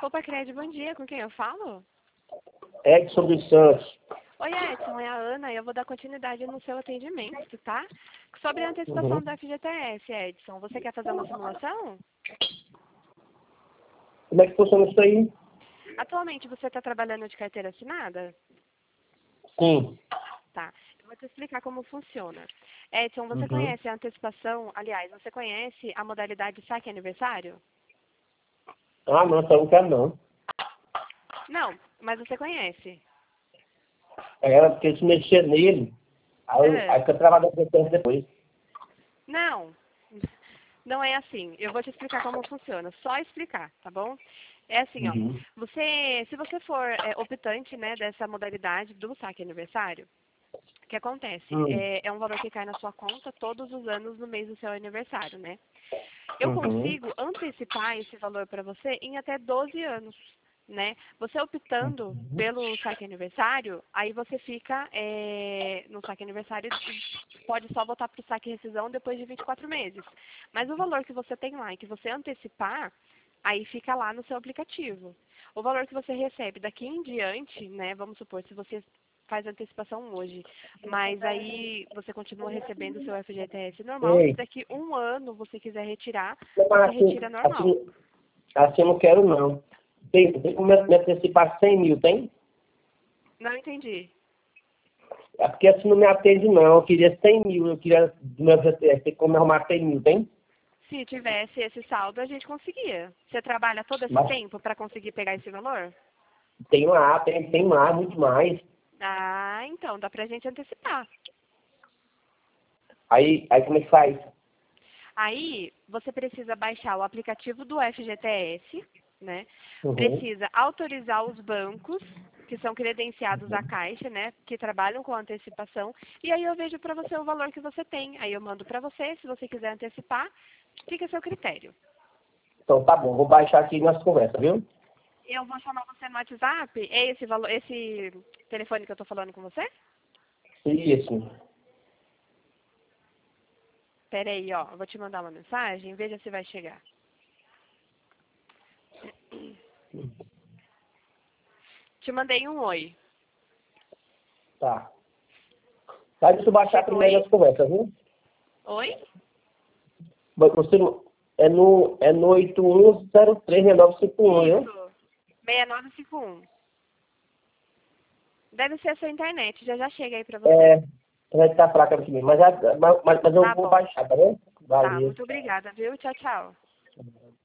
Opa, Cred, bom dia. Com quem eu falo? Edson dos Santos. Oi, Edson, é a Ana e eu vou dar continuidade no seu atendimento, tá? Sobre a antecipação Uhum. do FGTS, Edson. Você quer fazer uma simulação? Como é que funciona isso aí? Atualmente você está trabalhando de carteira assinada? Sim. Tá. Eu vou te explicar como funciona. Edson, você Uhum. conhece a antecipação? Aliás, você conhece a modalidade saque aniversário? Ah, não, só não quero não. Não, mas você conhece. Era porque se mexer nele, aí É. fica travado depois. Não, não é assim. Eu vou te explicar como funciona. Só explicar, tá bom? É assim, ó. Uhum. Se você for optante, né, dessa modalidade do saque aniversário, o que acontece? Uhum. É um valor que cai na sua conta todos os anos no mês do seu aniversário, né? Eu Uhum. consigo antecipar esse valor para você em até 12 anos, né? Você optando Uhum. pelo saque aniversário, aí você fica no saque aniversário e pode só voltar para o saque rescisão depois de 24 meses. Mas o valor que você tem lá e que você antecipar, aí fica lá no seu aplicativo. O valor que você recebe daqui em diante, né? Vamos supor, se você faz antecipação hoje, mas aí você continua recebendo o seu FGTS normal. Se Ei, daqui um ano você quiser retirar, você mas retira normal. assim eu não quero não. Tem como me antecipar 100 mil, tem? Não entendi. É porque assim não me atende não. Eu queria 100 mil, eu queria do meu FGTS, tem como arrumar 100 mil, tem? Se tivesse esse saldo, a gente conseguia. Você trabalha todo esse Mas tempo para conseguir pegar esse valor? tem mais, muito mais. Ah, então, dá pra gente antecipar. Aí como é que faz? Aí, você precisa baixar o aplicativo do FGTS, né? Uhum. Precisa autorizar os bancos, que são credenciados à Caixa, né? Que trabalham com antecipação. E aí eu vejo para você o valor que você tem. Aí eu mando para você, se você quiser antecipar, fica a seu critério. Então tá bom, vou baixar aqui nossa conversa, viu? Eu vou chamar você no WhatsApp. É esse valor, esse telefone que eu tô falando com você? Isso. Pera aí, ó. Eu vou te mandar uma mensagem, veja se vai chegar. Te mandei um oi. Tá. Tá, deixa eu baixar Chegou primeiro aí? nossa conversa, viu? Oi? Você é no 81036951, né? Isso. 6951. Deve ser a sua internet. Já já chega aí pra você. É, vai estar fraca aqui mesmo. Mas eu Tá vou bom. baixar, tá bom? Tá, Valeu. muito obrigada, viu? Tchau, tchau.